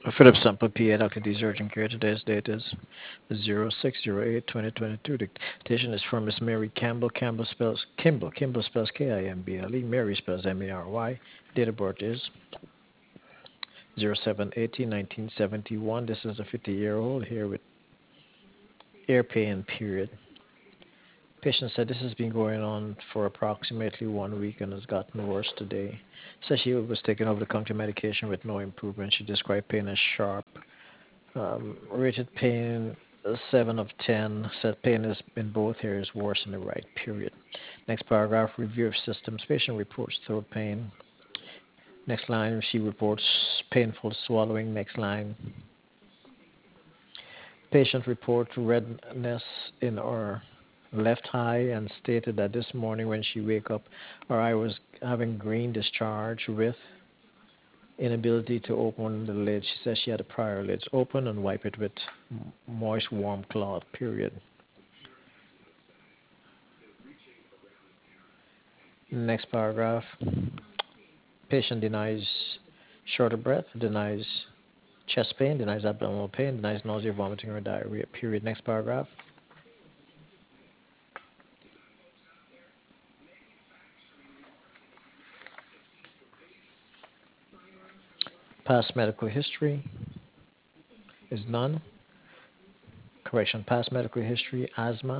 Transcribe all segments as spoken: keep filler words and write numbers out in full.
Philip Sample P A, Doctor D's Urgent Care. Today's date is zero six zero eight twenty twenty-two. Dictation is from Miss Mary Campbell. Campbell spells Kimball. Kimball spells K I M B L E. Mary spells M A R Y. Date of birth is zero seven eighteen nineteen seventy-one. This is a fifty-year-old here with ear pain, period. Patient said this has been going on for approximately one week and has gotten worse today. Said she was taking over the counter medication with no improvement. She described pain as sharp. Um, rated pain uh, seven of ten. Said pain is in both areas worse in the right, period. Next paragraph, review of systems. Patient reports throat pain. Next line, she reports painful swallowing. Next line, patient reports redness in her left eye and stated that this morning when she wake up, her eye was having green discharge with inability to open the lid. She says she had the prior lids open and wipe it with moist, warm cloth, period. Next paragraph. Patient denies shorter breath, denies chest pain, denies abdominal pain, denies nausea, vomiting, or diarrhea, period. Next paragraph. Past medical history is none. Correction, past medical history, asthma.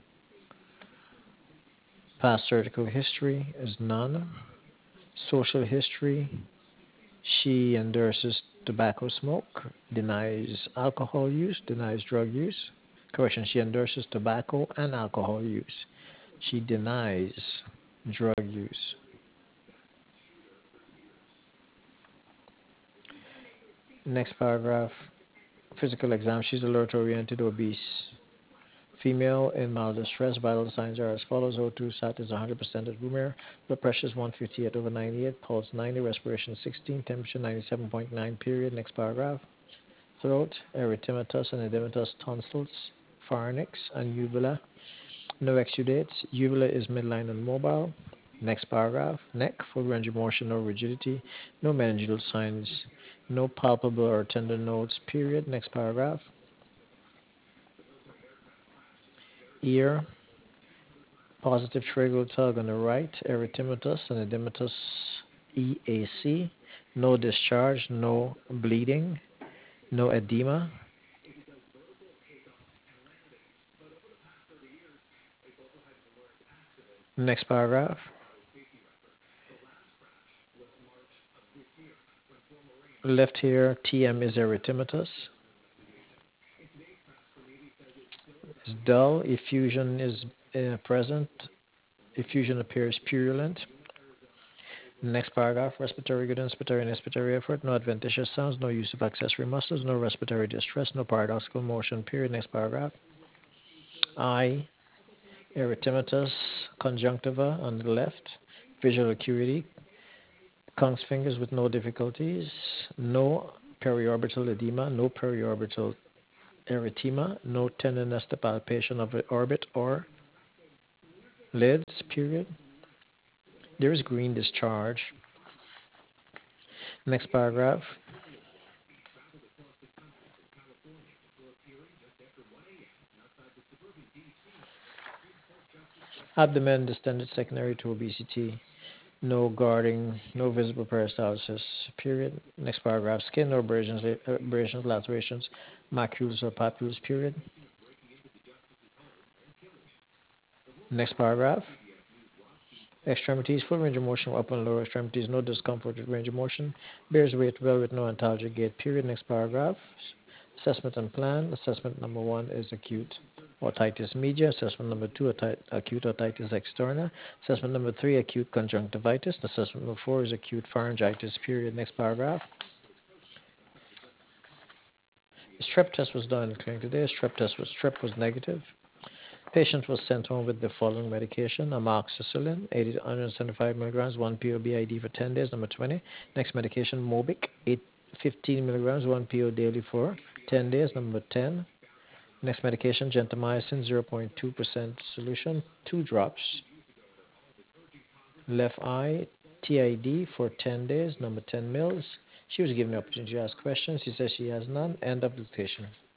Past surgical history is none. Social history, she endorses tobacco smoke, denies alcohol use, denies drug use. Correction, she endorses tobacco and alcohol use. She denies drug use. Next paragraph, physical exam. She's alert oriented, obese. Female in mild distress. Vital signs are as follows. O two sat is one hundred percent at room air. Blood pressure is one fifty-eight over ninety-eight. Pulse ninety. Respiration sixteen. Temperature ninety-seven point nine. Period. Next paragraph. Throat, erythematous and edematous tonsils, pharynx, and uvula. No exudates. Uvula is midline and mobile. Next paragraph. Neck, full range of motion, no rigidity. No meningeal signs. No palpable or tender nodes. Period. Next paragraph. Ear, positive tracheal tug on the right, erythematous and edematous E A C. No discharge, no bleeding, no edema. Next paragraph. Left here, T M is erythematous. It's dull. Effusion is uh, present. Effusion appears purulent. Next paragraph. Respiratory good, inspiratory and expiratory effort. No adventitious sounds. No use of accessory muscles. No respiratory distress. No paradoxical motion. Period. Next paragraph. Eye, erythematous conjunctiva on the left. Visual acuity. Kong's fingers with no difficulties. No periorbital edema. No periorbital erythema. No tenderness to palpation of the orbit or lids. Period. There is green discharge. Next paragraph. Abdomen distended secondary to obesity. No guarding, no visible peristalsis. Period. Next paragraph. Skin or abrasions, abrasions, lacerations, macules or papules. Period. Next paragraph. Extremities, full range of motion, upper and lower extremities, no discomfort with range of motion. Bears weight well with no antalgic gait. Period. Next paragraph. Assessment and plan. Assessment number one is acute otitis media. Assessment number two, oti- acute otitis externa. Assessment number three, acute conjunctivitis. Assessment number four is acute pharyngitis. Period. Next paragraph. The strep test was done in the clinic today. Strep test was strep was negative. Patient was sent home with the following medication: amoxicillin, eighty to one hundred seventy-five milligrams, one P O B I D for ten days. Number twenty. Next medication, Mobic, eight, fifteen milligrams, one P O daily for ten days. Number ten. Next medication, gentamicin, zero point two percent solution, two drops. Left eye, T I D for ten days, number ten Mills. She was given the opportunity to ask questions. She says she has none. End of dictation.